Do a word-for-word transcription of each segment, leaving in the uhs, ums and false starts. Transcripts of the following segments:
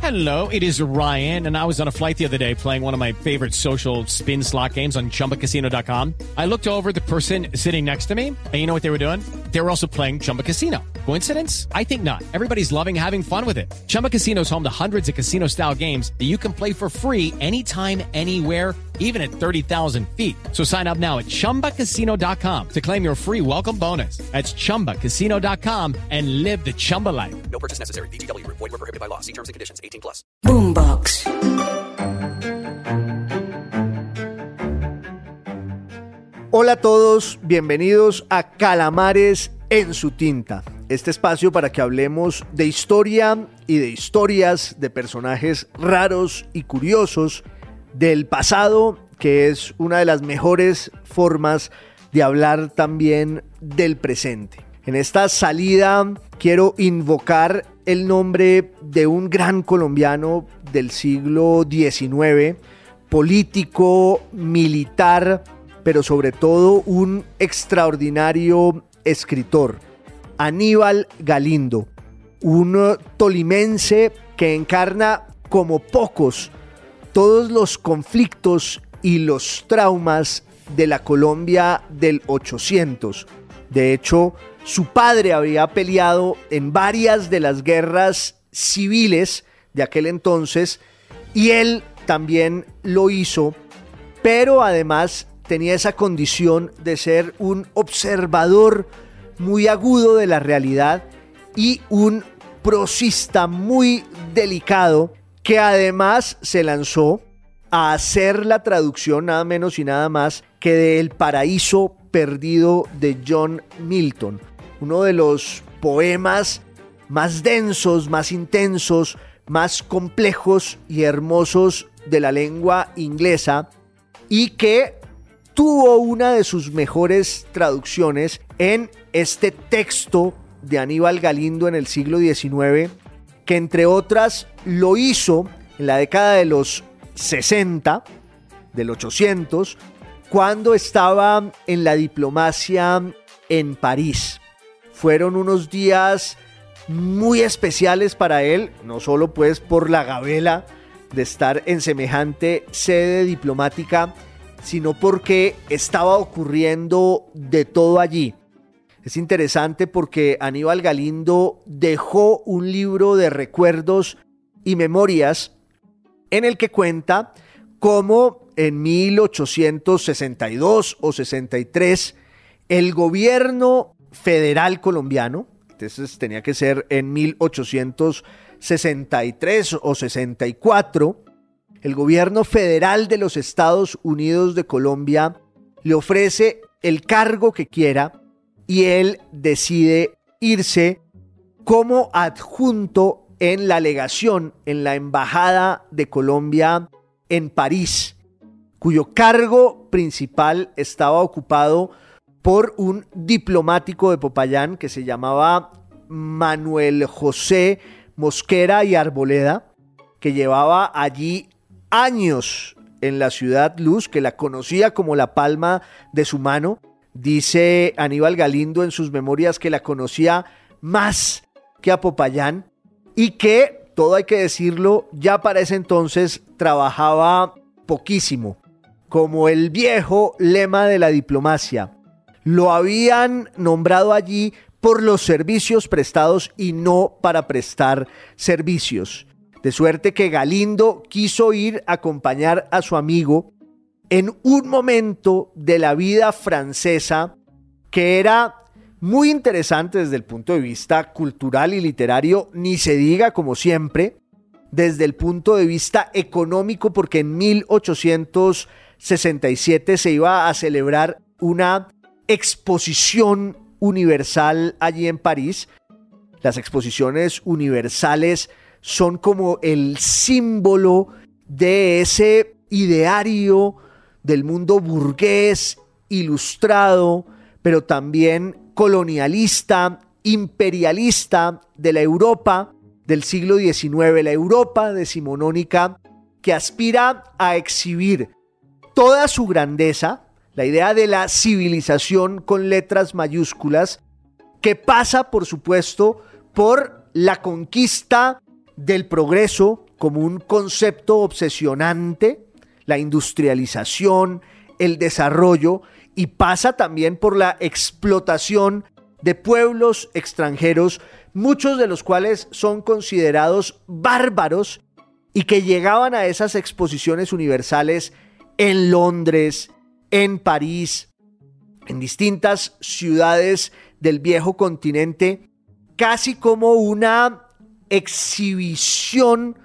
Hello, it is Ryan, and I was on a flight the other day playing one of my favorite social spin slot games on chumba casino dot com. I looked over at the person sitting next to me, and you know what they were doing? They were also playing Chumba Casino. Coincidence? I think not. Everybody's loving having fun with it. Chumba Casino is home to hundreds of casino-style games that you can play for free anytime, anywhere, even at thirty thousand feet. So sign up now at chumba casino dot com to claim your free welcome bonus. That's chumba casino dot com and live the Chumba life. No purchase necessary. V G W. Void where prohibited by law. See terms and conditions. eighteen plus. Boombox. Hola a todos, bienvenidos a Calamares en su tinta. Este espacio para que hablemos de historia y de historias de personajes raros y curiosos del pasado, que es una de las mejores formas de hablar también del presente. En esta salida quiero invocar el nombre de un gran colombiano del siglo diecinueve, político, militar, pero sobre todo un extraordinario escritor, Aníbal Galindo, un tolimense que encarna como pocos todos los conflictos y los traumas de la Colombia del ochocientos. De hecho, su padre había peleado en varias de las guerras civiles de aquel entonces y él también lo hizo, pero además tenía esa condición de ser un observador muy agudo de la realidad y un prosista muy delicado que además se lanzó a hacer la traducción nada menos y nada más que de El Paraíso Perdido de John Milton, uno de los poemas más densos, más intensos, más complejos y hermosos de la lengua inglesa y que tuvo una de sus mejores traducciones en este texto de Aníbal Galindo en el siglo diecinueve, que entre otras lo hizo en la década de los sesenta, del ochocientos, cuando estaba en la diplomacia en París. Fueron unos días muy especiales para él, no solo pues por la gabela de estar en semejante sede diplomática, sino porque estaba ocurriendo de todo allí. Es interesante porque Aníbal Galindo dejó un libro de recuerdos y memorias en el que cuenta cómo en mil ochocientos sesenta y dos o sesenta y tres el gobierno federal colombiano, entonces tenía que ser en mil ochocientos sesenta y tres o sesenta y cuatro, el gobierno federal de los Estados Unidos de Colombia le ofrece el cargo que quiera y él decide irse como adjunto en la legación, en la Embajada de Colombia en París, cuyo cargo principal estaba ocupado por un diplomático de Popayán que se llamaba Manuel José Mosquera y Arboleda, que llevaba allí años en la ciudad Luz, que la conocía como la palma de su mano. Dice Aníbal Galindo en sus memorias que la conocía más que a Popayán y que, todo hay que decirlo, ya para ese entonces trabajaba poquísimo, como el viejo lema de la diplomacia. Lo habían nombrado allí por los servicios prestados y no para prestar servicios. De suerte que Galindo quiso ir a acompañar a su amigo en un momento de la vida francesa que era muy interesante desde el punto de vista cultural y literario, ni se diga como siempre, desde el punto de vista económico, porque en mil ochocientos sesenta y siete se iba a celebrar una exposición universal allí en París. Las exposiciones universales son como el símbolo de ese ideario del mundo burgués, ilustrado, pero también colonialista, imperialista de la Europa del siglo diecinueve, la Europa decimonónica, que aspira a exhibir toda su grandeza, la idea de la civilización con letras mayúsculas, que pasa, por supuesto, por la conquista del progreso, como un concepto obsesionante, la industrialización, el desarrollo, y pasa también por la explotación de pueblos extranjeros, muchos de los cuales son considerados bárbaros y que llegaban a esas exposiciones universales en Londres, en París, en distintas ciudades del viejo continente, casi como una exhibición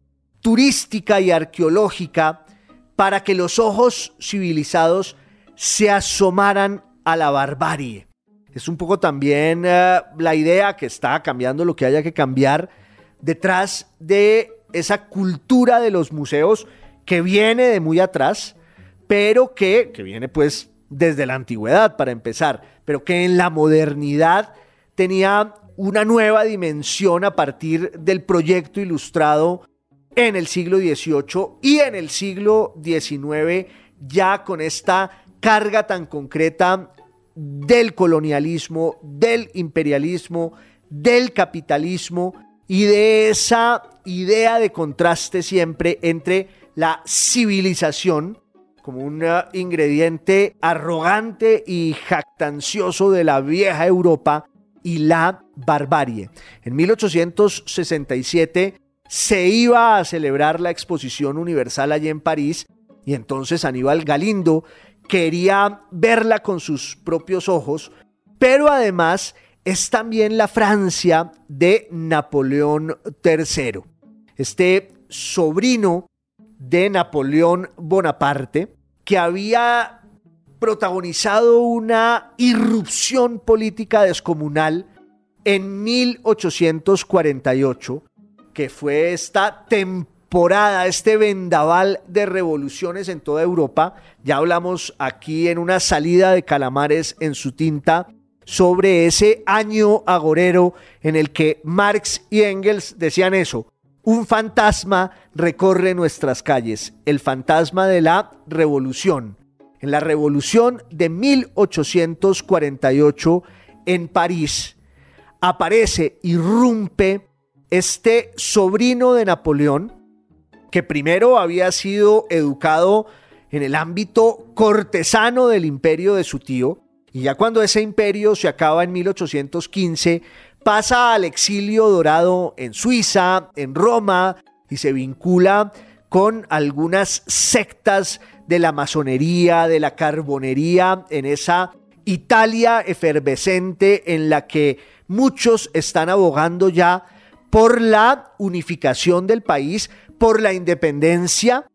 turística y arqueológica para que los ojos civilizados se asomaran a la barbarie. Es un poco también uh, la idea que está cambiando lo que haya que cambiar detrás de esa cultura de los museos que viene de muy atrás, pero que, que viene pues desde la antigüedad para empezar, pero que en la modernidad tenía una nueva dimensión a partir del proyecto ilustrado en el siglo dieciocho y en el siglo diecinueve, ya con esta carga tan concreta del colonialismo, del imperialismo, del capitalismo y de esa idea de contraste siempre entre la civilización como un ingrediente arrogante y jactancioso de la vieja Europa y la barbarie. En mil ochocientos sesenta y siete se iba a celebrar la Exposición Universal allí en París y entonces Aníbal Galindo quería verla con sus propios ojos, pero además es también la Francia de Napoleón tercero, este sobrino de Napoleón Bonaparte, que había protagonizado una irrupción política descomunal en mil ochocientos cuarenta y ocho, que fue esta temporada, este vendaval de revoluciones en toda Europa. Ya hablamos aquí en una salida de Calamares en su tinta sobre ese año agorero en el que Marx y Engels decían eso: un fantasma recorre nuestras calles, el fantasma de la revolución. En la revolución de mil ochocientos cuarenta y ocho en París aparece, irrumpe este sobrino de Napoleón, que primero había sido educado en el ámbito cortesano del imperio de su tío, y ya cuando ese imperio se acaba en mil ochocientos quince, pasa al exilio dorado en Suiza, en Roma, y se vincula con algunas sectas de la masonería, de la carbonería, en esa Italia efervescente en la que muchos están abogando ya por la unificación del país, por la independencia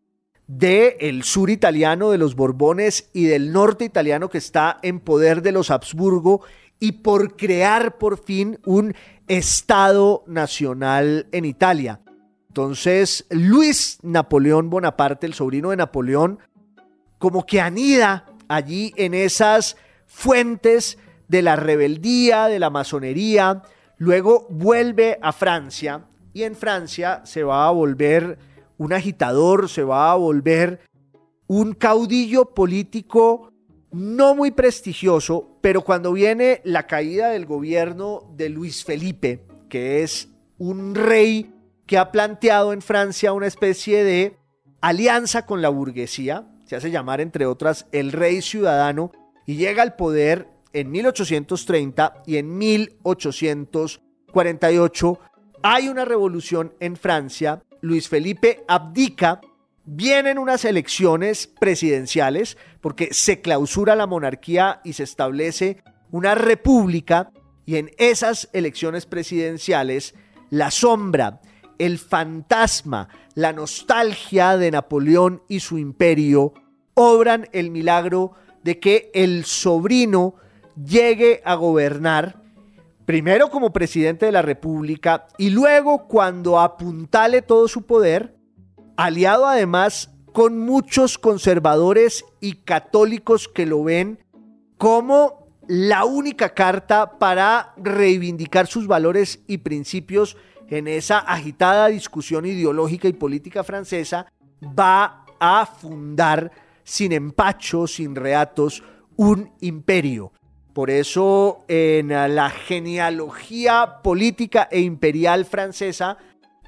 del sur italiano, de los Borbones, y del norte italiano que está en poder de los Habsburgo, y por crear por fin un Estado nacional en Italia. Entonces, Luis Napoleón Bonaparte, el sobrino de Napoleón, como que anida allí en esas fuentes de la rebeldía, de la masonería. Luego vuelve a Francia y en Francia se va a volver un agitador, se va a volver un caudillo político no muy prestigioso, pero cuando viene la caída del gobierno de Luis Felipe, que es un rey que ha planteado en Francia una especie de alianza con la burguesía, se hace llamar entre otras el rey ciudadano, y llega al poder en mil ochocientos treinta y en mil ochocientos cuarenta y ocho hay una revolución en Francia. Luis Felipe abdica, vienen unas elecciones presidenciales porque se clausura la monarquía y se establece una república, y en esas elecciones presidenciales la sombra, el fantasma, la nostalgia de Napoleón y su imperio obran el milagro de que el sobrino llegue a gobernar, primero como presidente de la República y luego, cuando apuntale todo su poder, aliado además con muchos conservadores y católicos que lo ven como la única carta para reivindicar sus valores y principios en esa agitada discusión ideológica y política francesa. Va a fundar sin empacho, sin reatos, un imperio. Por eso en la genealogía política e imperial francesa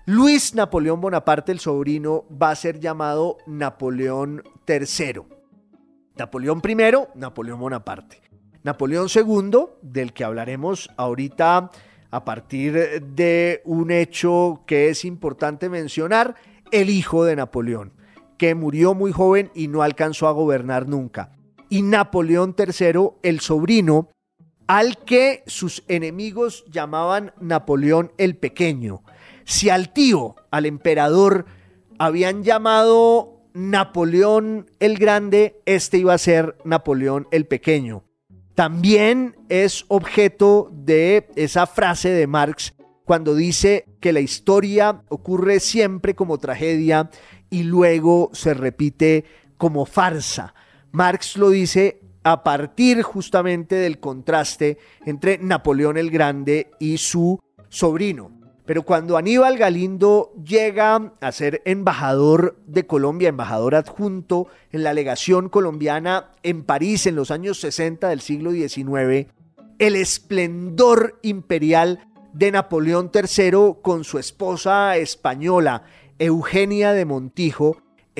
Luis Napoleón Bonaparte, el sobrino, va a ser llamado Napoleón tercero. Napoleón primero, Napoleón Bonaparte. Napoleón segundo, del que hablaremos ahorita a partir de un hecho que es importante mencionar, el hijo de Napoleón, que murió muy joven y no alcanzó a gobernar nunca. Y Napoleón tercero, el sobrino, al que sus enemigos llamaban Napoleón el Pequeño. Si al tío, al emperador, habían llamado Napoleón el Grande, este iba a ser Napoleón el Pequeño. También es objeto de esa frase de Marx cuando dice que la historia ocurre siempre como tragedia y luego se repite como farsa. Marx lo dice a partir justamente del contraste entre Napoleón el Grande y su sobrino. Pero cuando Aníbal Galindo llega a ser embajador de Colombia, embajador adjunto en la legación colombiana en París en los años sesenta del siglo diecinueve, el esplendor imperial de Napoleón tercero con su esposa española, Eugenia de Montijo,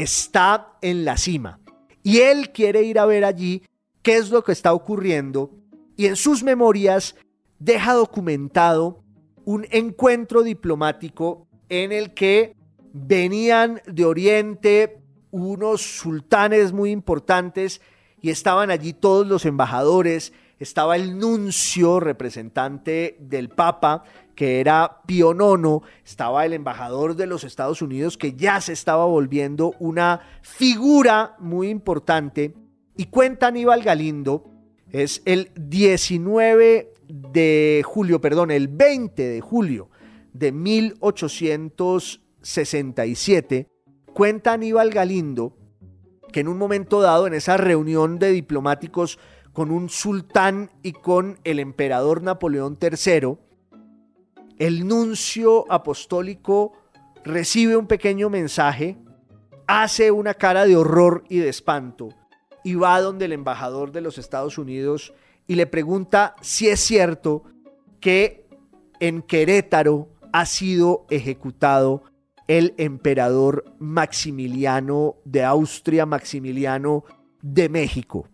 está en la cima. Y él quiere ir a ver allí qué es lo que está ocurriendo y en sus memorias deja documentado un encuentro diplomático en el que venían de Oriente unos sultanes muy importantes y estaban allí todos los embajadores, estaba el nuncio representante del Papa, que era Pío nono, estaba el embajador de los Estados Unidos, que ya se estaba volviendo una figura muy importante, y cuenta Aníbal Galindo, es el diecinueve de julio, perdón, el veinte de julio de mil ochocientos sesenta y siete, cuenta Aníbal Galindo que en un momento dado, en esa reunión de diplomáticos con un sultán y con el emperador Napoleón tercero, el nuncio apostólico recibe un pequeño mensaje, hace una cara de horror y de espanto y va donde el embajador de los Estados Unidos y le pregunta si es cierto que en Querétaro ha sido ejecutado el emperador Maximiliano de Austria, Maximiliano de México.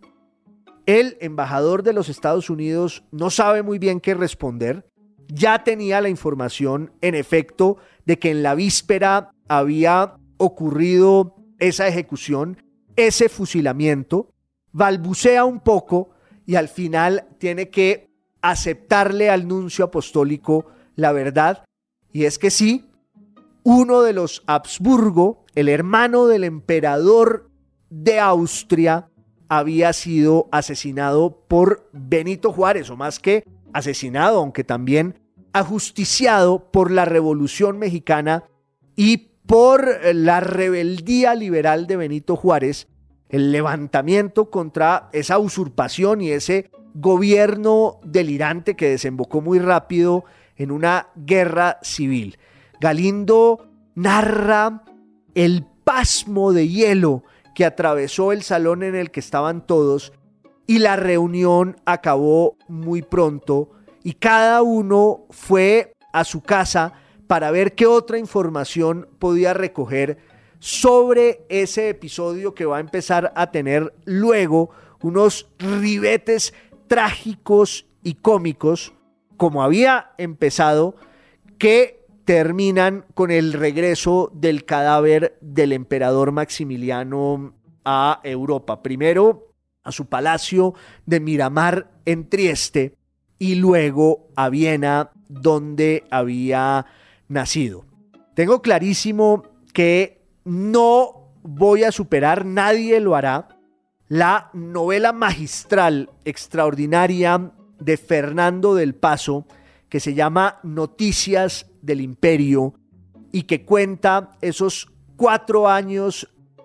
El embajador de los Estados Unidos no sabe muy bien qué responder. Ya tenía la información, en efecto, de que en la víspera había ocurrido esa ejecución, ese fusilamiento. Balbucea un poco y al final tiene que aceptarle al nuncio apostólico la verdad, y es que sí, uno de los Habsburgo, el hermano del emperador de Austria, había sido asesinado por Benito Juárez, o más que asesinado, aunque también ajusticiado por la Revolución Mexicana y por la rebeldía liberal de Benito Juárez, el levantamiento contra esa usurpación y ese gobierno delirante que desembocó muy rápido en una guerra civil. Galindo narra el pasmo de hielo que atravesó el salón en el que estaban todos, y la reunión acabó muy pronto y cada uno fue a su casa para ver qué otra información podía recoger sobre ese episodio que va a empezar a tener luego unos ribetes trágicos y cómicos, como había empezado, que terminan con el regreso del cadáver del emperador Maximiliano a Europa. Primero a su palacio de Miramar en Trieste y luego a Viena, donde había nacido. Tengo clarísimo que no voy a superar, nadie lo hará, la novela magistral, extraordinaria de Fernando del Paso, que se llama Noticias del Imperio y que cuenta esos cuatro años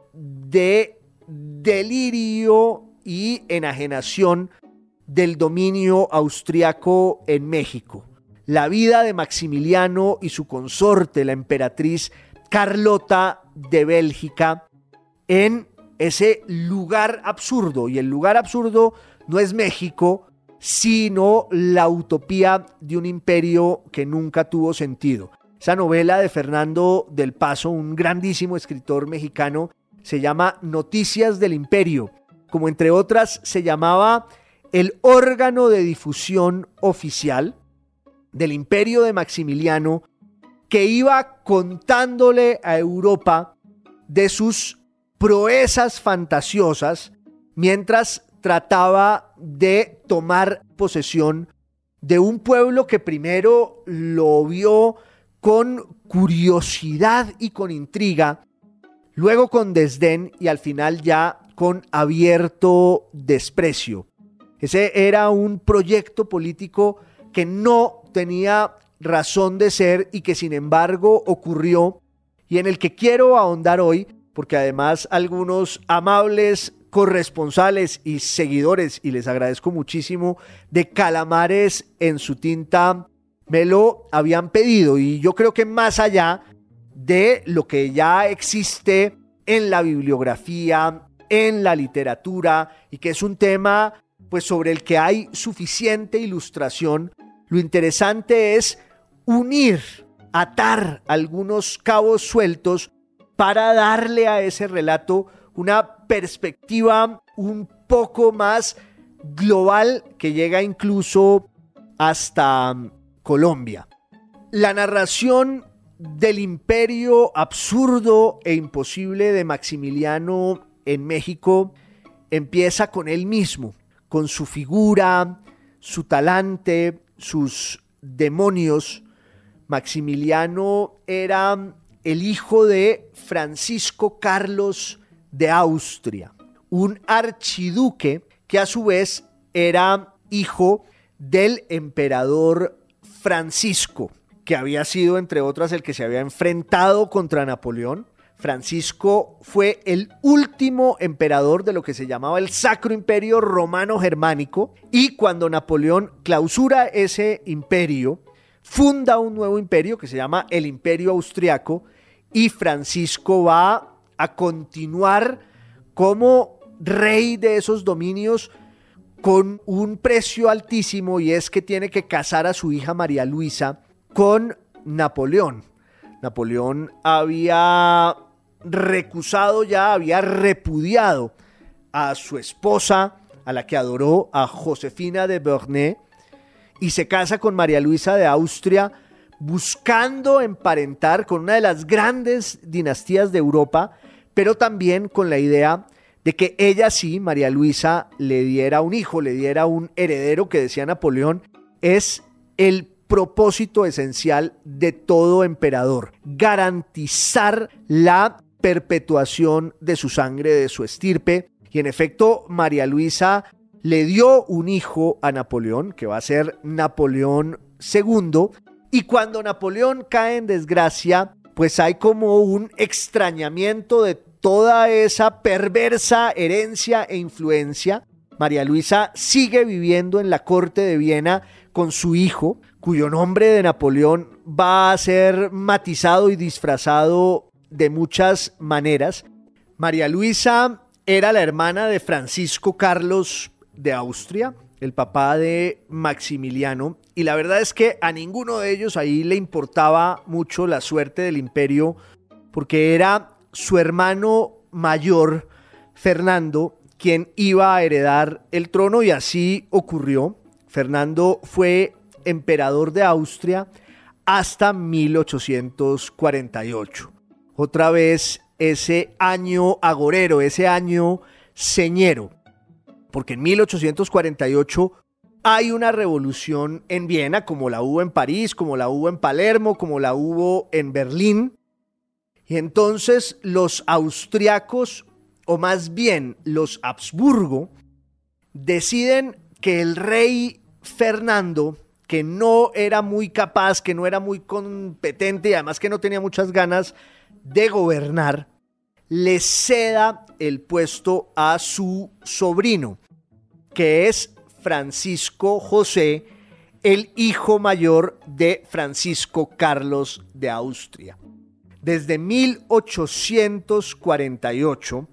de delirio y enajenación del dominio austriaco en México. La vida de Maximiliano y su consorte, la emperatriz Carlota de Bélgica, en ese lugar absurdo. Y el lugar absurdo no es México, sino la utopía de un imperio que nunca tuvo sentido. Esa novela de Fernando del Paso, un grandísimo escritor mexicano, se llama Noticias del Imperio, como entre otras se llamaba el órgano de difusión oficial del Imperio de Maximiliano, que iba contándole a Europa de sus proezas fantasiosas mientras trataba de tomar posesión de un pueblo que primero lo vio con curiosidad y con intriga, luego con desdén y al final ya con abierto desprecio. Ese era un proyecto político que no tenía razón de ser y que sin embargo ocurrió, y en el que quiero ahondar hoy, porque además algunos amables corresponsales y seguidores, y les agradezco muchísimo, de Calamares en su tinta, me lo habían pedido, y yo creo que más allá de lo que ya existe en la bibliografía, en la literatura, y que es un tema pues sobre el que hay suficiente ilustración, lo interesante es unir, atar algunos cabos sueltos para darle a ese relato una perspectiva un poco más global que llega incluso hasta Colombia. La narración del imperio absurdo e imposible de Maximiliano en México empieza con él mismo, con su figura, su talante, sus demonios. Maximiliano era el hijo de Francisco Carlos de Austria, un archiduque que a su vez era hijo del emperador Francisco, que había sido, entre otras, el que se había enfrentado contra Napoleón. Francisco fue el último emperador de lo que se llamaba el Sacro Imperio Romano Germánico, y cuando Napoleón clausura ese imperio, funda un nuevo imperio que se llama el Imperio Austriaco, y Francisco va a continuar como rey de esos dominios con un precio altísimo, y es que tiene que casar a su hija María Luisa con Napoleón. Napoleón había recusado ya, había repudiado a su esposa, a la que adoró, a Josefina de Beauharnais, y se casa con María Luisa de Austria, buscando emparentar con una de las grandes dinastías de Europa, pero también con la idea de que ella sí, María Luisa, le diera un hijo, le diera un heredero, que decía Napoleón, es el propósito esencial de todo emperador: garantizar la perpetuación de su sangre, de su estirpe. Y en efecto, María Luisa le dio un hijo a Napoleón, que va a ser Napoleón segundo, y cuando Napoleón cae en desgracia, pues hay como un extrañamiento de toda esa perversa herencia e influencia. María Luisa sigue viviendo en la corte de Viena con su hijo, cuyo nombre de Napoleón va a ser matizado y disfrazado de muchas maneras. María Luisa era la hermana de Francisco Carlos de Austria, el papá de Maximiliano, y la verdad es que a ninguno de ellos ahí le importaba mucho la suerte del imperio, porque era su hermano mayor, Fernando, quien iba a heredar el trono, y así ocurrió. Fernando fue emperador de Austria hasta mil ochocientos cuarenta y ocho. Otra vez ese año agorero, ese año señero, porque en mil ochocientos cuarenta y ocho hay una revolución en Viena, como la hubo en París, como la hubo en Palermo, como la hubo en Berlín. Y entonces los austriacos, o más bien los Habsburgo, deciden que el rey Fernando, que no era muy capaz, que no era muy competente y además que no tenía muchas ganas de gobernar, le ceda el puesto a su sobrino, que es Francisco José, el hijo mayor de Francisco Carlos de Austria. Desde mil ochocientos cuarenta y ocho,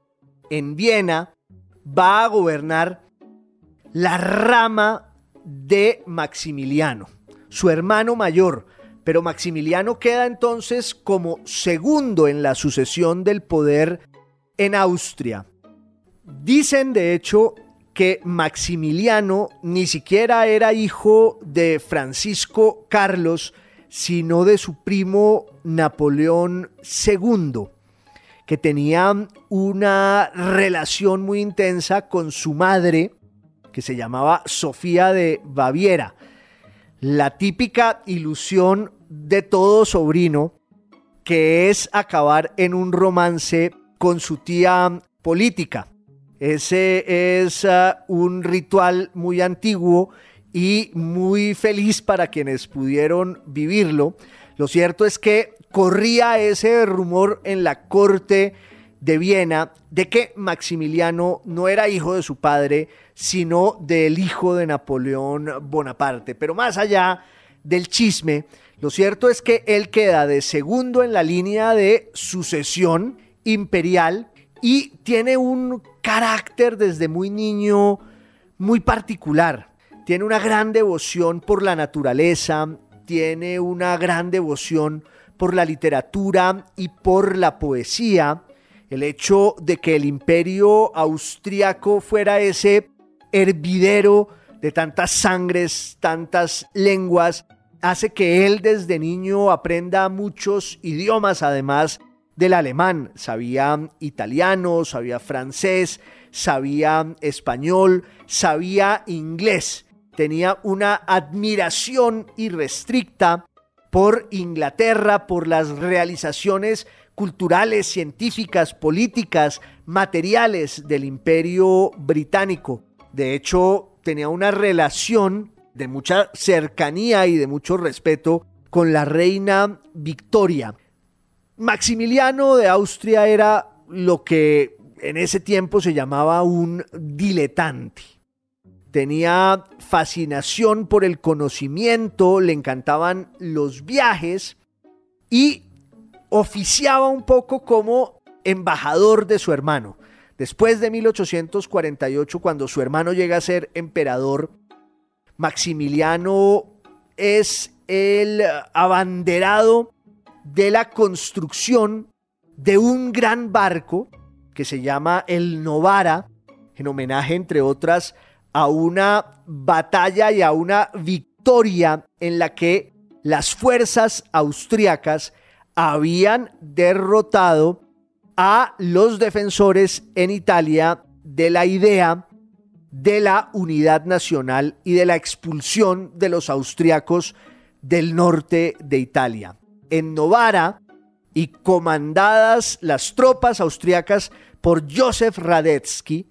en Viena va a gobernar la rama de Maximiliano. Su hermano mayor, pero Maximiliano queda entonces como segundo en la sucesión del poder en Austria. Dicen, de hecho, que Maximiliano ni siquiera era hijo de Francisco Carlos, sino de su primo Napoleón segundo, que tenía una relación muy intensa con su madre, que se llamaba Sofía de Baviera. La típica ilusión de todo sobrino, que es acabar en un romance con su tía política. Ese es uh, un ritual muy antiguo y muy feliz para quienes pudieron vivirlo. Lo cierto es que corría ese rumor en la corte de Viena de que Maximiliano no era hijo de su padre, sino del hijo de Napoleón Bonaparte. Pero más allá del chisme, lo cierto es que él queda de segundo en la línea de sucesión imperial y tiene un carácter desde muy niño muy particular. Tiene una gran devoción por la naturaleza, tiene una gran devoción por la literatura y por la poesía. El hecho de que el imperio austriaco fuera ese hervidero de tantas sangres, tantas lenguas, hace que él desde niño aprenda muchos idiomas, además del alemán. Sabía italiano, sabía francés, sabía español, sabía inglés. Tenía una admiración irrestricta por Inglaterra, por las realizaciones culturales, científicas, políticas, materiales del Imperio Británico. De hecho, tenía una relación de mucha cercanía y de mucho respeto con la reina Victoria. Maximiliano de Austria era lo que en ese tiempo se llamaba un diletante. Tenía fascinación por el conocimiento, le encantaban los viajes y oficiaba un poco como embajador de su hermano. Después de mil ochocientos cuarenta y ocho, cuando su hermano llega a ser emperador, Maximiliano es el abanderado de la construcción de un gran barco que se llama el Novara, en homenaje, entre otras, a una batalla y a una victoria en la que las fuerzas austríacas habían derrotado a los defensores en Italia de la idea de la unidad nacional y de la expulsión de los austriacos del norte de Italia. En Novara, y comandadas las tropas austriacas por Joseph Radetzky,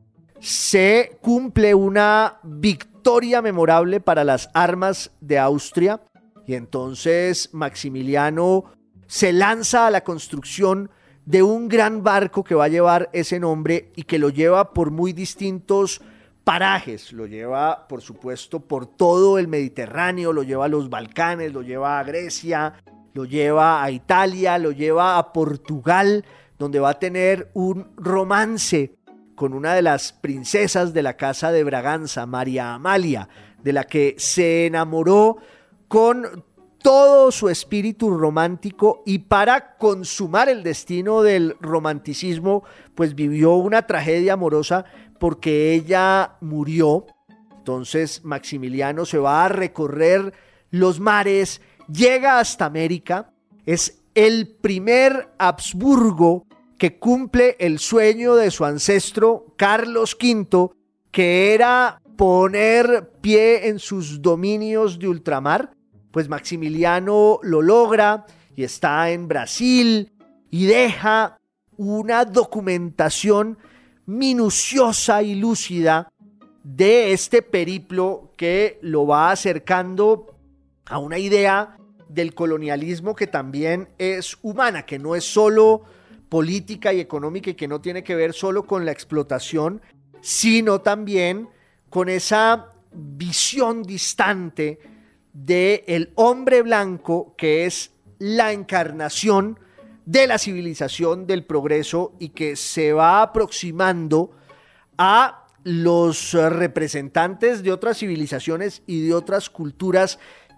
se cumple una victoria memorable para las armas de Austria, y entonces Maximiliano se lanza a la construcción de un gran barco que va a llevar ese nombre y que lo lleva por muy distintos parajes. Lo lleva, por supuesto, por todo el Mediterráneo, lo lleva a los Balcanes, lo lleva a Grecia, lo lleva a Italia, lo lleva a Portugal, donde va a tener un romance con una de las princesas de la casa de Braganza, María Amalia, de la que se enamoró con todo su espíritu romántico, y para consumar el destino del romanticismo, pues vivió una tragedia amorosa porque ella murió. Entonces Maximiliano se va a recorrer los mares, llega hasta América, es el primer Habsburgo que cumple el sueño de su ancestro Carlos quinto, que era poner pie en sus dominios de ultramar. Pues Maximiliano lo logra y está en Brasil y deja una documentación minuciosa y lúcida de este periplo que lo va acercando a una idea del colonialismo que también es humana, que no es solo política y económica y que no tiene que ver solo con la explotación, sino también con esa visión distante del hombre blanco, que es la encarnación de la civilización, del progreso, y que se va aproximando a los representantes de otras civilizaciones y de otras culturas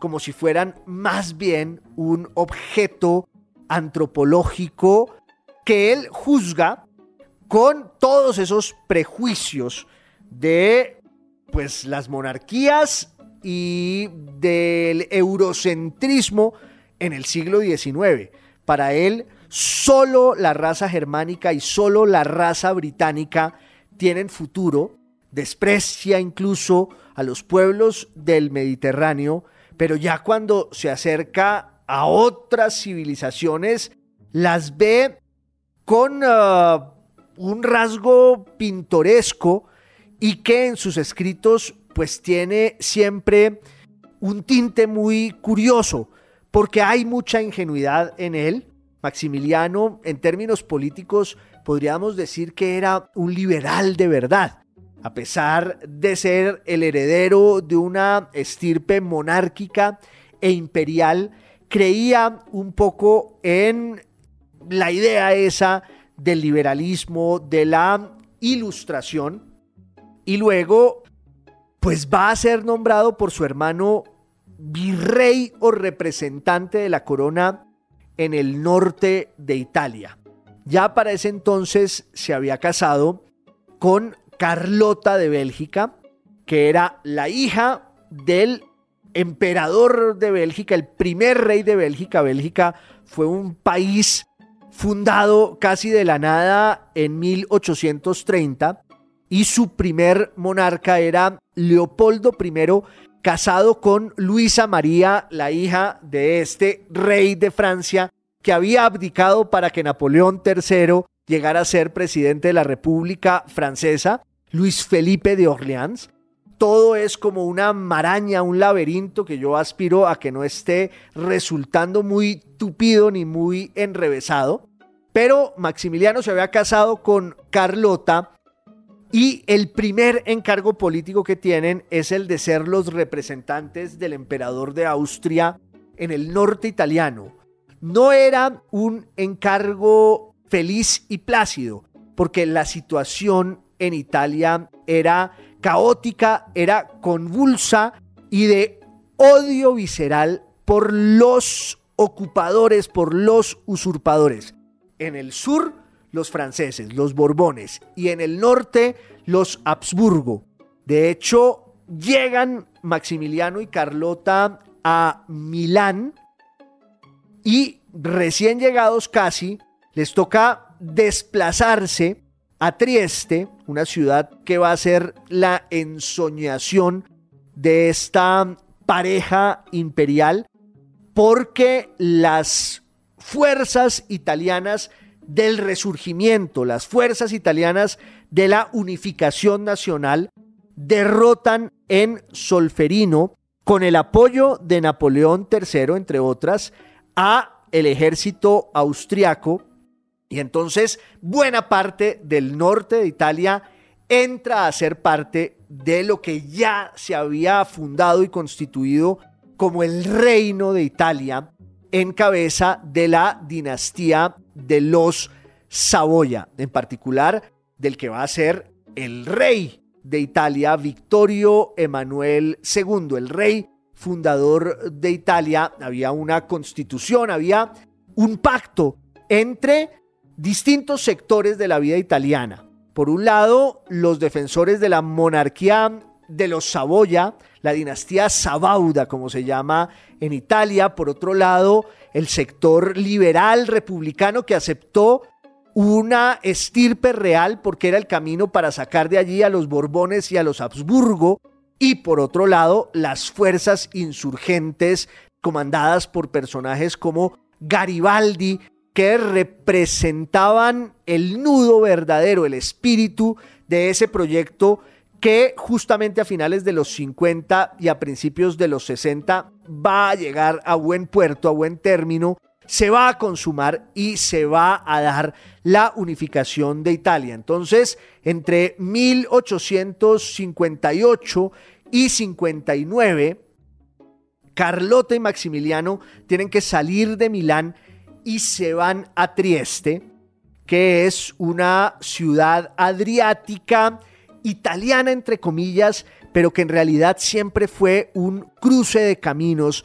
como si fueran más bien un objeto antropológico que él juzga con todos esos prejuicios de pues las monarquías y del eurocentrismo en el siglo diecinueve. Para él, solo la raza germánica y solo la raza británica tienen futuro. Desprecia incluso a los pueblos del Mediterráneo, pero ya cuando se acerca a otras civilizaciones, las ve con uh, un rasgo pintoresco y que en sus escritos pues tiene siempre un tinte muy curioso, porque hay mucha ingenuidad en él. Maximiliano, en términos políticos, podríamos decir que era un liberal de verdad. A pesar de ser el heredero de una estirpe monárquica e imperial, creía un poco en la idea esa del liberalismo, de la ilustración, y luego pues va a ser nombrado por su hermano virrey o representante de la corona en el norte de Italia. Ya para ese entonces se había casado con Carlota de Bélgica, que era la hija del emperador de Bélgica, el primer rey de Bélgica. Bélgica fue un país fundado casi de la nada en mil ochocientos treinta y su primer monarca era Leopoldo primero, casado con Luisa María, la hija de este rey de Francia que había abdicado para que Napoleón tercero llegara a ser presidente de la República Francesa, Luis Felipe de Orleans. Todo es como una maraña, un laberinto que yo aspiro a que no esté resultando muy tupido ni muy enrevesado. Pero Maximiliano se había casado con Carlota y el primer encargo político que tienen es el de ser los representantes del emperador de Austria en el norte italiano. No era un encargo feliz y plácido, porque la situación en Italia era caótica, era convulsa y de odio visceral por los ocupadores, por los usurpadores. En el sur, los franceses, los Borbones, y en el norte, los Habsburgo. De hecho, llegan Maximiliano y Carlota a Milán y recién llegados casi, les toca desplazarse a Trieste, una ciudad que va a ser la ensoñación de esta pareja imperial, porque las fuerzas italianas del resurgimiento, las fuerzas italianas de la unificación nacional, derrotan en Solferino, con el apoyo de Napoleón tercero, entre otras, a el ejército austriaco, y entonces buena parte del norte de Italia entra a ser parte de lo que ya se había fundado y constituido como el Reino de Italia, en cabeza de la dinastía de los Saboya, en particular del que va a ser el rey de Italia, Vittorio Emanuele segundo, el rey fundador de Italia. Había una constitución, había un pacto entre distintos sectores de la vida italiana. Por un lado, los defensores de la monarquía de los Saboya, la dinastía Sabauda, como se llama en Italia. Por otro lado, el sector liberal republicano que aceptó una estirpe real porque era el camino para sacar de allí a los Borbones y a los Habsburgo. Y por otro lado, las fuerzas insurgentes comandadas por personajes como Garibaldi, que representaban el nudo verdadero, el espíritu de ese proyecto que justamente a finales de los cincuenta y a principios de los sesenta va a llegar a buen puerto, a buen término, se va a consumar y se va a dar la unificación de Italia. Entonces, entre mil ochocientos cincuenta y ocho y cincuenta y nueve, Carlota y Maximiliano tienen que salir de Milán y se van a Trieste, que es una ciudad adriática, italiana entre comillas, pero que en realidad siempre fue un cruce de caminos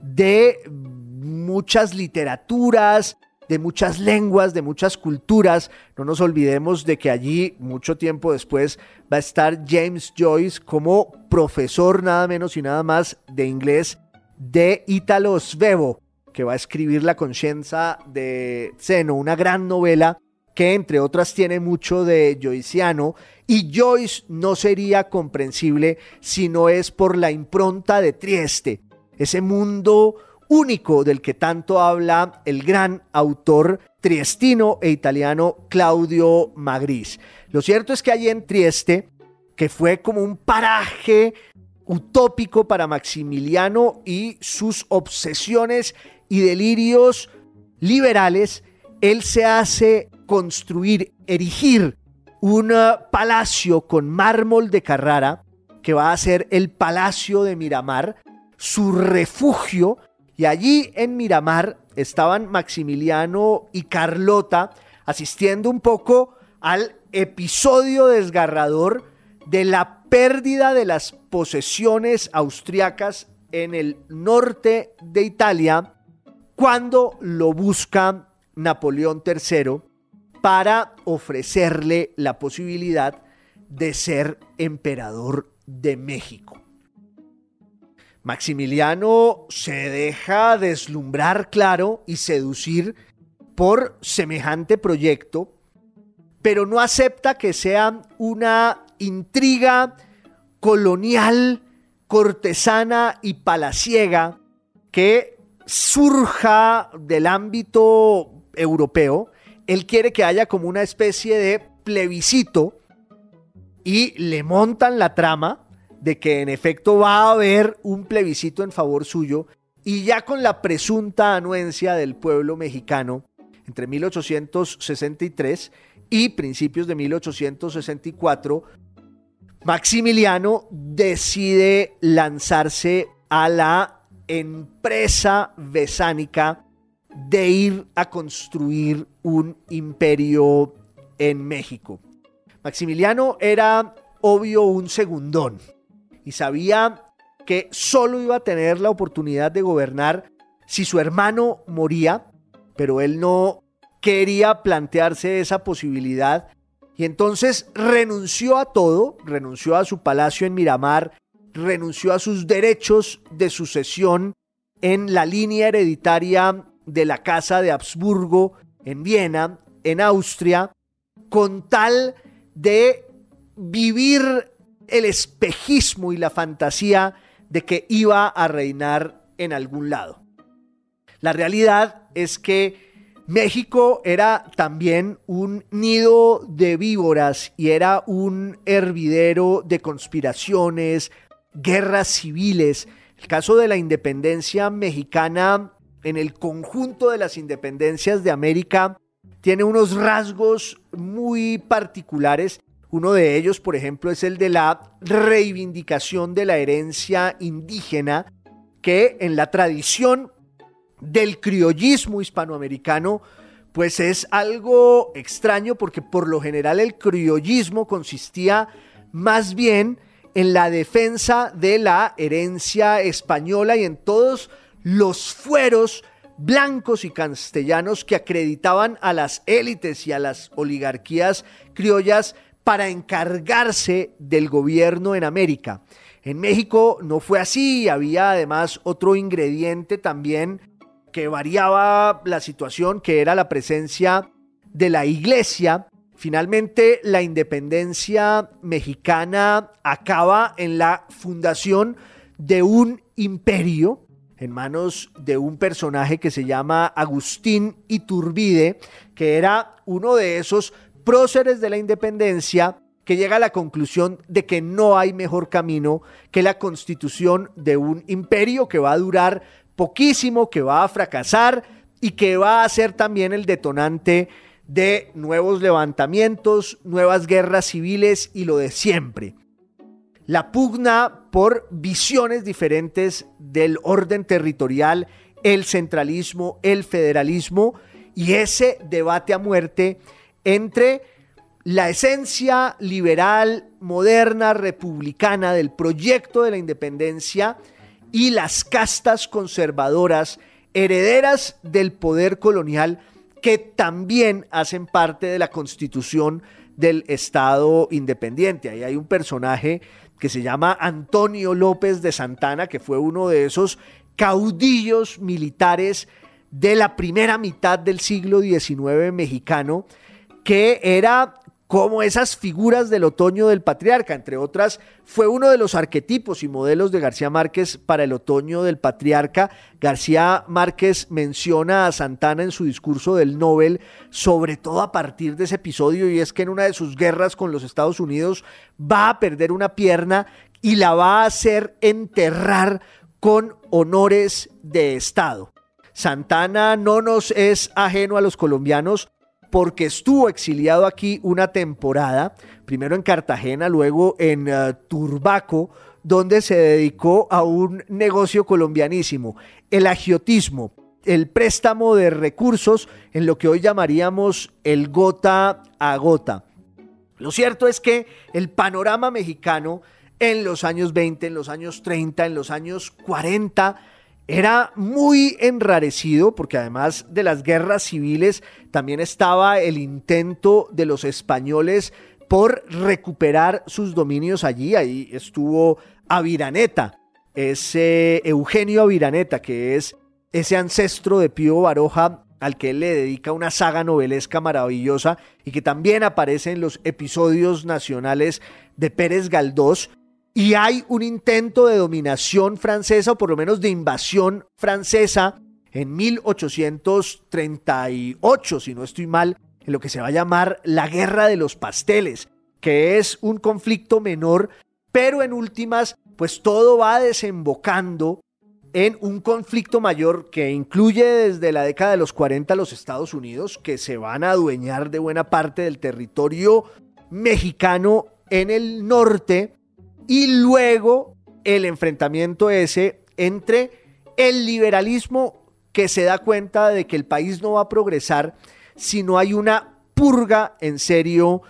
de muchas literaturas, de muchas lenguas, de muchas culturas. No nos olvidemos de que allí, mucho tiempo después, va a estar James Joyce como profesor nada menos y nada más de inglés de Italo Svevo, que va a escribir La Coscienza de Zeno, una gran novela que entre otras tiene mucho de joyciano, y Joyce no sería comprensible si no es por la impronta de Trieste, ese mundo único del que tanto habla el gran autor triestino e italiano Claudio Magris. Lo cierto es que allí en Trieste, que fue como un paraje utópico para Maximiliano y sus obsesiones y delirios liberales, él se hace construir, erigir un palacio con mármol de Carrara, que va a ser el Palacio de Miramar, su refugio, y allí en Miramar estaban Maximiliano y Carlota asistiendo un poco al episodio desgarrador de la pérdida de las posesiones austriacas en el norte de Italia, cuando lo busca Napoleón tercero para ofrecerle la posibilidad de ser emperador de México. Maximiliano se deja deslumbrar, claro, y seducir por semejante proyecto, pero no acepta que sea una intriga colonial, cortesana y palaciega que surja del ámbito europeo. Él quiere que haya como una especie de plebiscito y le montan la trama de que en efecto va a haber un plebiscito en favor suyo, y ya con la presunta anuencia del pueblo mexicano entre mil ochocientos sesenta y tres y principios de mil ochocientos sesenta y cuatro, Maximiliano decide lanzarse a la empresa besánica de ir a construir un imperio en México. Maximiliano era, obvio, un segundón y sabía que solo iba a tener la oportunidad de gobernar si su hermano moría, pero él no quería plantearse esa posibilidad y entonces renunció a todo, renunció a su palacio en Miramar, renunció a sus derechos de sucesión en la línea hereditaria de la Casa de Habsburgo en Viena, en Austria, con tal de vivir el espejismo y la fantasía de que iba a reinar en algún lado. La realidad es que México era también un nido de víboras y era un hervidero de conspiraciones, guerras civiles. El caso de la independencia mexicana en el conjunto de las independencias de América tiene unos rasgos muy particulares. Uno de ellos, por ejemplo, es el de la reivindicación de la herencia indígena, que en la tradición del criollismo hispanoamericano, pues es algo extraño, porque por lo general el criollismo consistía más bien en la defensa de la herencia española y en todos los fueros blancos y castellanos que acreditaban a las élites y a las oligarquías criollas para encargarse del gobierno en América. En México no fue así, había además otro ingrediente también que variaba la situación, que era la presencia de la iglesia. Finalmente, la independencia mexicana acaba en la fundación de un imperio en manos de un personaje que se llama Agustín Iturbide, que era uno de esos próceres de la independencia que llega a la conclusión de que no hay mejor camino que la constitución de un imperio que va a durar poquísimo, que va a fracasar y que va a ser también el detonante de nuevos levantamientos, nuevas guerras civiles y lo de siempre. La pugna por visiones diferentes del orden territorial, el centralismo, el federalismo y ese debate a muerte entre la esencia liberal, moderna, republicana del proyecto de la independencia y las castas conservadoras herederas del poder colonial que también hacen parte de la constitución del Estado independiente. Ahí hay un personaje que se llama Antonio López de Santana, que fue uno de esos caudillos militares de la primera mitad del siglo diecinueve mexicano, que era como esas figuras del otoño del patriarca. Entre otras, fue uno de los arquetipos y modelos de García Márquez para el otoño del patriarca. García Márquez menciona a Santana en su discurso del Nobel, sobre todo a partir de ese episodio, y es que en una de sus guerras con los Estados Unidos va a perder una pierna y la va a hacer enterrar con honores de Estado. Santana no nos es ajeno a los colombianos, porque estuvo exiliado aquí una temporada, primero en Cartagena, luego en uh, Turbaco, donde se dedicó a un negocio colombianísimo, el agiotismo, el préstamo de recursos en lo que hoy llamaríamos el gota a gota. Lo cierto es que el panorama mexicano en los años veinte, en los años treinta, en los años cuarenta, era muy enrarecido, porque además de las guerras civiles también estaba el intento de los españoles por recuperar sus dominios allí. Ahí estuvo Aviraneta, ese Eugenio Aviraneta, que es ese ancestro de Pío Baroja, al que él le dedica una saga novelesca maravillosa y que también aparece en los episodios nacionales de Pérez Galdós. Y hay un intento de dominación francesa, o por lo menos de invasión francesa, en mil ochocientos treinta y ocho, si no estoy mal, en lo que se va a llamar la Guerra de los Pasteles, que es un conflicto menor, pero en últimas, pues todo va desembocando en un conflicto mayor que incluye desde la década de los cuarenta a los Estados Unidos, que se van a adueñar de buena parte del territorio mexicano en el norte, y luego el enfrentamiento ese entre el liberalismo, que se da cuenta de que el país no va a progresar si no hay una purga en serio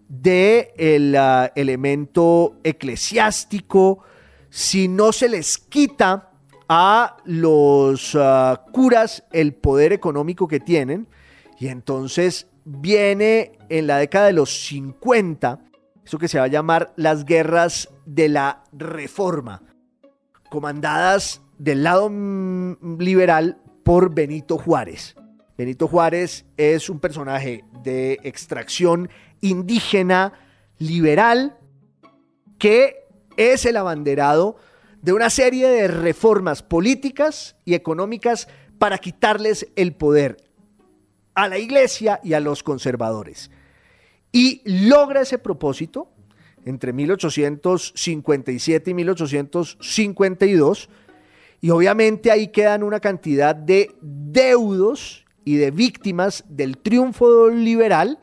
del uh, elemento eclesiástico, si no se les quita a los uh, curas el poder económico que tienen. Y entonces viene en la década de los cincuenta eso que se va a llamar las guerras de la Reforma, comandadas del lado liberal por Benito Juárez. Benito Juárez es un personaje de extracción indígena liberal que es el abanderado de una serie de reformas políticas y económicas para quitarles el poder a la iglesia y a los conservadores. Y logra ese propósito entre mil ochocientos cincuenta y siete y mil ochocientos cincuenta y dos, y obviamente ahí quedan una cantidad de deudos y de víctimas del triunfo liberal,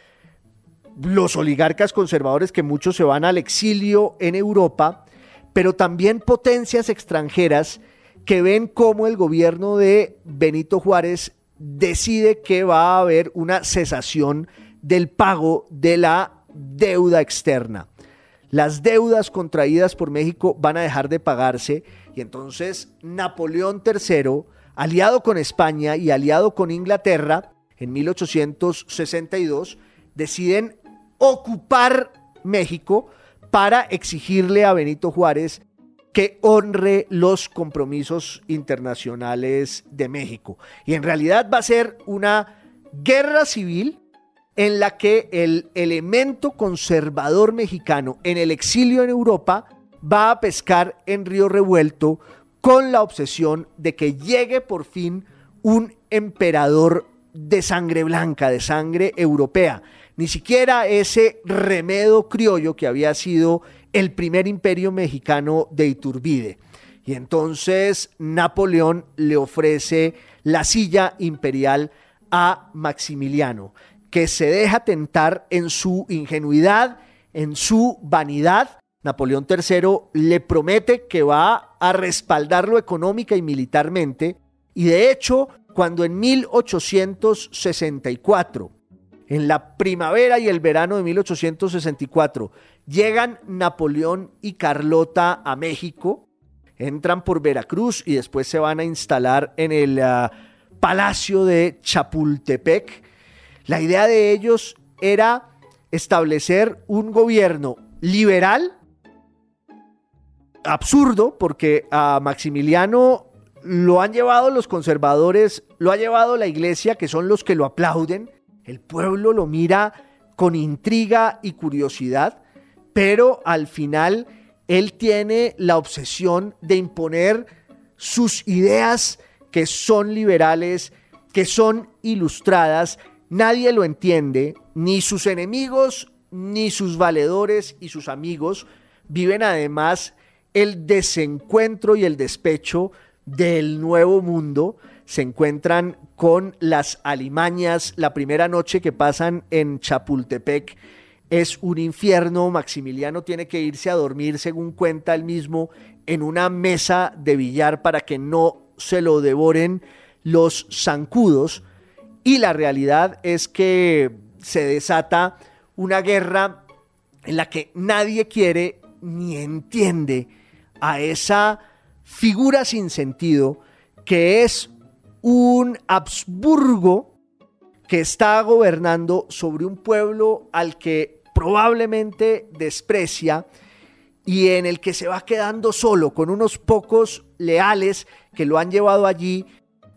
los oligarcas conservadores, que muchos se van al exilio en Europa, pero también potencias extranjeras que ven cómo el gobierno de Benito Juárez decide que va a haber una cesación del pago de la deuda externa. Las deudas contraídas por México van a dejar de pagarse, y entonces Napoleón tercero, aliado con España y aliado con Inglaterra, en mil ochocientos sesenta y dos, deciden ocupar México para exigirle a Benito Juárez que honre los compromisos internacionales de México. Y en realidad va a ser una guerra civil en la que el elemento conservador mexicano en el exilio en Europa va a pescar en río revuelto, con la obsesión de que llegue por fin un emperador de sangre blanca, de sangre europea. Ni siquiera ese remedo criollo que había sido el primer imperio mexicano de Iturbide. Y entonces Napoleón le ofrece la silla imperial a Maximiliano, que se deja tentar en su ingenuidad, en su vanidad. Napoleón tercero le promete que va a respaldarlo económica y militarmente, y de hecho, cuando en mil ochocientos sesenta y cuatro, en la primavera y el verano de mil ochocientos sesenta y cuatro, llegan Napoleón y Carlota a México, entran por Veracruz y después se van a instalar en el uh, Palacio de Chapultepec. La idea de ellos era establecer un gobierno liberal, absurdo, porque a Maximiliano lo han llevado los conservadores, lo ha llevado la iglesia, que son los que lo aplauden. El pueblo lo mira con intriga y curiosidad, pero al final él tiene la obsesión de imponer sus ideas, que son liberales, que son ilustradas. Nadie lo entiende, ni sus enemigos, ni sus valedores y sus amigos. Viven además el desencuentro y el despecho del nuevo mundo. Se encuentran con las alimañas. La primera noche que pasan en Chapultepec es un infierno. Maximiliano tiene que irse a dormir, según cuenta él mismo, en una mesa de billar para que no se lo devoren los zancudos. Y la realidad es que se desata una guerra en la que nadie quiere ni entiende a esa figura sin sentido que es un Habsburgo que está gobernando sobre un pueblo al que probablemente desprecia y en el que se va quedando solo con unos pocos leales que lo han llevado allí,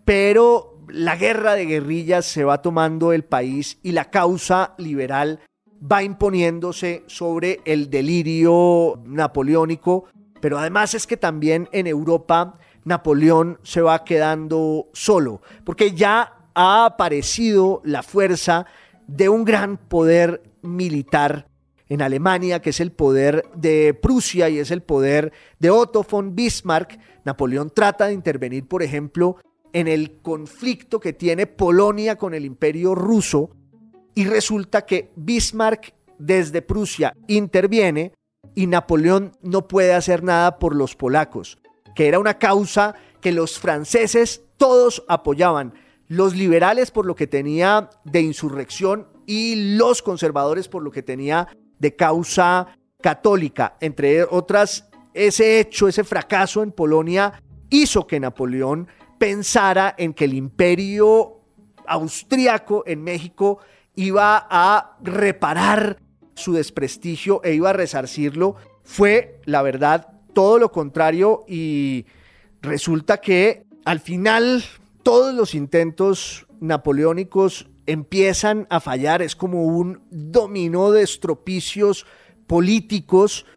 pero la guerra de guerrillas se va tomando el país y la causa liberal va imponiéndose sobre el delirio napoleónico. Pero además es que también en Europa Napoleón se va quedando solo, porque ya ha aparecido la fuerza de un gran poder militar en Alemania, que es el poder de Prusia y es el poder de Otto von Bismarck. Napoleón trata de intervenir, por ejemplo, en el conflicto que tiene Polonia con el Imperio Ruso, y resulta que Bismarck desde Prusia interviene y Napoleón no puede hacer nada por los polacos, que era una causa que los franceses todos apoyaban, los liberales por lo que tenía de insurrección y los conservadores por lo que tenía de causa católica. Entre otras, ese hecho, ese fracaso en Polonia hizo que Napoleón pensara en que el imperio austriaco en México iba a reparar su desprestigio e iba a resarcirlo. Fue, la verdad, todo lo contrario, y resulta que al final todos los intentos napoleónicos empiezan a fallar. Es como un dominó de estropicios políticos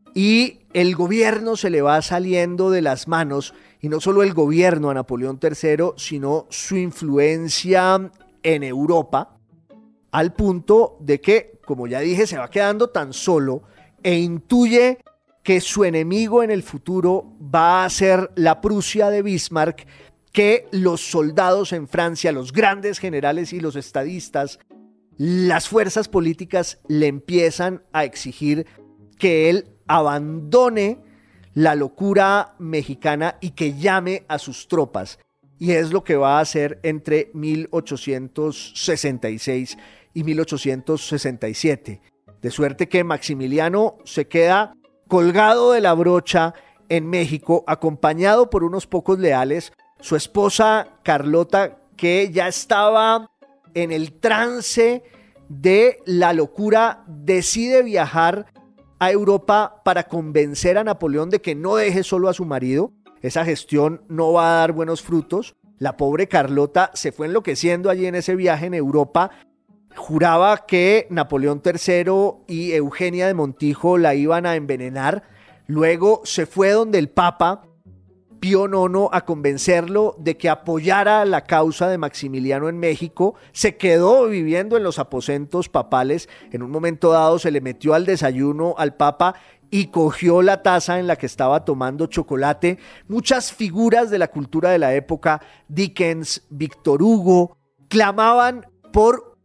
y el gobierno se le va saliendo de las manos, y no solo el gobierno a Napoleón tercero, sino su influencia en Europa, al punto de que, como ya dije, se va quedando tan solo e intuye que su enemigo en el futuro va a ser la Prusia de Bismarck, que los soldados en Francia, los grandes generales y los estadistas, las fuerzas políticas le empiezan a exigir que él abandone la locura mexicana y que llame a sus tropas. Y es lo que va a hacer entre mil ochocientos sesenta y seis y mil ochocientos sesenta y siete. De suerte que Maximiliano se queda colgado de la brocha en México, acompañado por unos pocos leales. Su esposa Carlota, que ya estaba en el trance de la locura, decide viajar a Europa para convencer a Napoleón de que no deje solo a su marido. Esa gestión no va a dar buenos frutos. La pobre Carlota se fue enloqueciendo allí en ese viaje en Europa. Juraba que Napoleón tercero y Eugenia de Montijo la iban a envenenar. Luego se fue donde el Papa Pío nono a convencerlo de que apoyara la causa de Maximiliano en México. Se quedó viviendo en los aposentos papales. En un momento dado se le metió al desayuno al Papa y cogió la taza en la que estaba tomando chocolate. Muchas figuras de la cultura de la época, Dickens, Víctor Hugo, clamaban por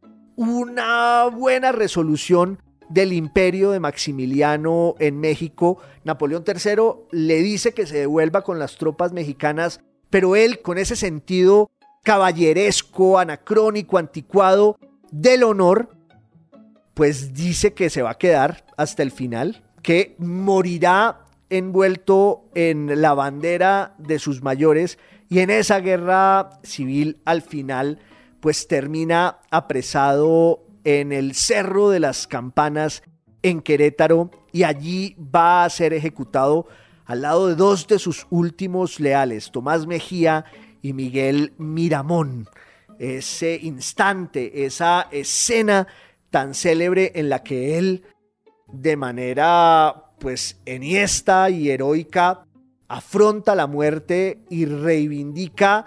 una buena resolución del imperio de Maximiliano en México. Napoleón tercero le dice que se devuelva con las tropas mexicanas, pero él, con ese sentido caballeresco, anacrónico, anticuado del honor, pues dice que se va a quedar hasta el final, que morirá envuelto en la bandera de sus mayores y en esa guerra civil al final pues termina apresado en el Cerro de las Campanas en Querétaro y allí va a ser ejecutado al lado de dos de sus últimos leales, Tomás Mejía y Miguel Miramón. Ese instante, esa escena tan célebre en la que él, de manera pues enhiesta y heroica, afronta la muerte y reivindica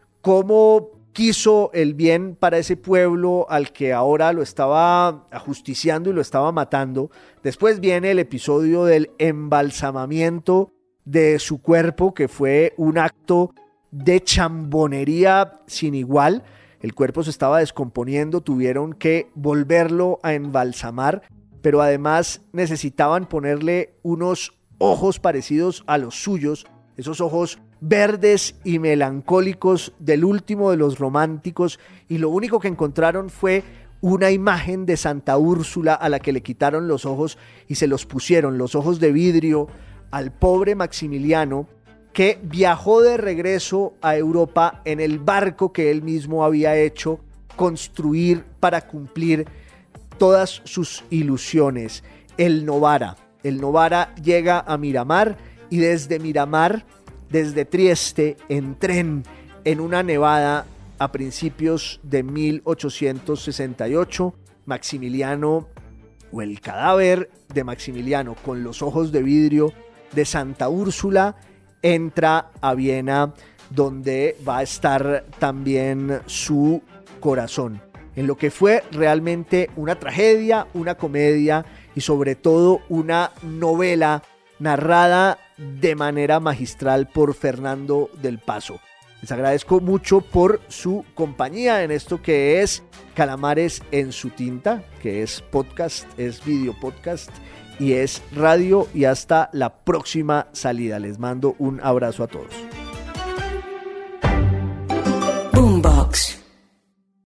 cómo quiso el bien para ese pueblo al que ahora lo estaba ajusticiando y lo estaba matando. Después viene el episodio del embalsamamiento de su cuerpo, que fue un acto de chambonería sin igual. El cuerpo se estaba descomponiendo, tuvieron que volverlo a embalsamar, pero además necesitaban ponerle unos ojos parecidos a los suyos, esos ojos verdes y melancólicos del último de los románticos, y lo único que encontraron fue una imagen de Santa Úrsula a la que le quitaron los ojos y se los pusieron, los ojos de vidrio, al pobre Maximiliano, que viajó de regreso a Europa en el barco que él mismo había hecho construir para cumplir todas sus ilusiones, el Novara. El Novara llega a Miramar y desde Miramar, desde Trieste, en tren, en una nevada a principios de mil ochocientos sesenta y ocho, Maximiliano, o el cadáver de Maximiliano con los ojos de vidrio de Santa Úrsula, entra a Viena, donde va a estar también su corazón, en lo que fue realmente una tragedia, una comedia y sobre todo una novela narrada de manera magistral por Fernando del Paso. Les agradezco mucho por su compañía en esto que es Calamares en su tinta, que es podcast, es video podcast y es radio, y hasta la próxima salida. Les mando un abrazo a todos.